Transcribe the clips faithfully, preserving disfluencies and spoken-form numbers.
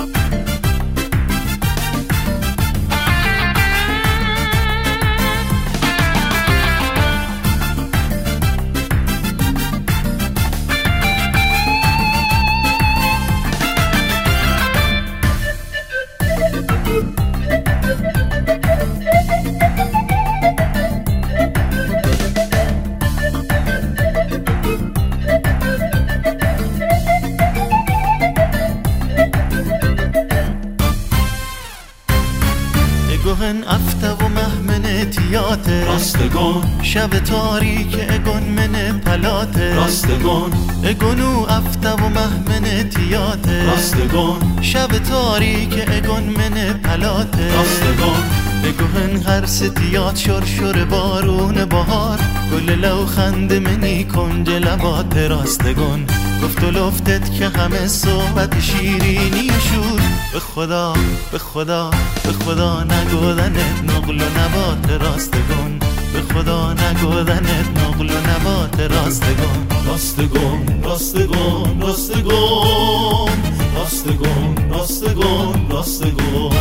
گوهن افته و مهمن تیاته راستگون شب تاریک اگون من پلاته راستگون اگونو افته و مهمن تیاته راستگون شب تاریک اگون من پلاته راستگون اگوهن هر ستیات شر شر بارون بهار گل لو خند منی کنج لبات راستگون گفت و لفتت که همه صحبت شیرینی شد به خدا به خدا به خدا نگودنت نقل و نبات راستگون به خدا نگودنت نقل و نبات راستگون راستگون راستگون راستگون راستگون راستگون راستگون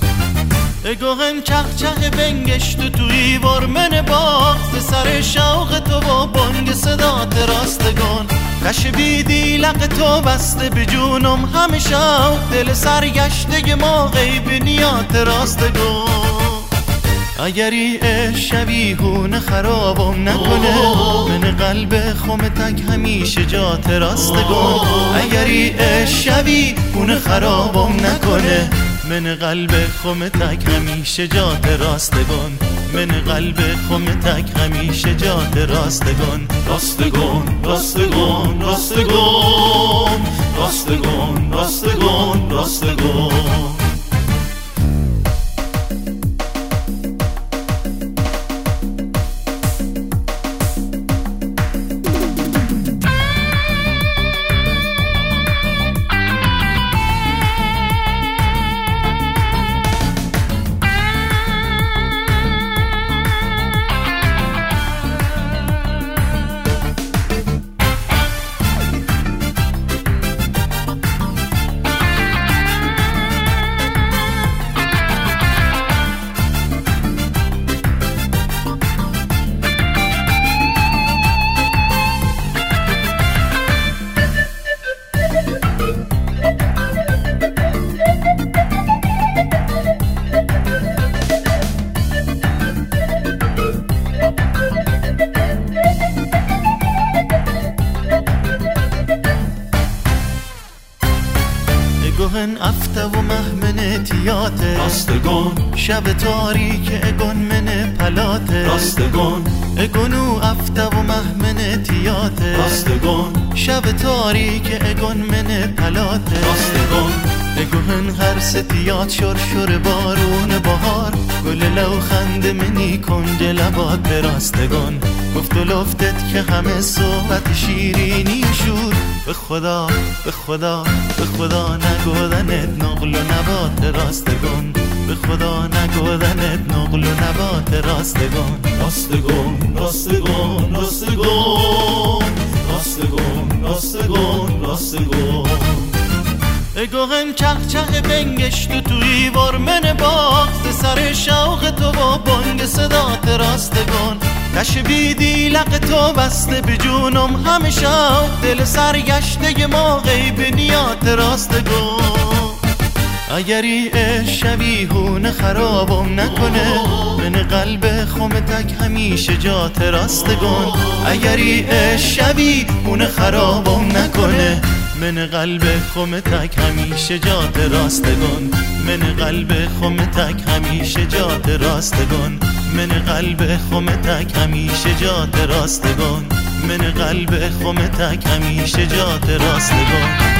اگوهن چخ چخ بنگشت و توی ورمن باغ سر شوق تو و بانگ صدات راستگون کش بیدی لق تو بسته به جونم همه شوق دل سرگشته ما غیب نیات راستگون اگری شبیهون خرابم نکنه من قلب خمتک همیشه جات راستگون اگری شبیهون خرابم نکنه من قلب خمتک همیشه جات راستگون من قلب خمتک همیشه جات راستگون راستگون راستگون راستگون راستگون راستگون راستگون گوهن افته و مهمن تیاته راستگون شب تاریک اگون من پلاته راستگون اگونو افته و مهمن تیاته راستگون شب تاریک اگون من پلاته راستگون اگوهن هر ستیات شر شر بارون بهار گل لو خند منی کنج لبات راستگون گفت و لفتت که همه صحبت شیرینی شد به خدا به خدا به خدا نگودنت نقل و نبات راستگون به خدا نگودنت نقل و نبات راستگون راستگون راستگون راستگون راستگون راستگون راستگون اگوهن چخ چخ بنگشت و توی ورمن باغ سر شوق تو و بانگ صدات راستگون کش بیدی لق تو بسته به جونم همه شوق دل سرگشته ما غیب نیات راستگون اگری شبیهون خرابم نکنه من قلب خمتک همیشه جات راستگون اگری شبیهون خرابم نکنه من قلب خمتک همیشه جات راستگون من قلب خمتک همیشه جات راستگون من قلب خمتک همیشه جات راستگون من قلب خمتک همیشه جات راستگون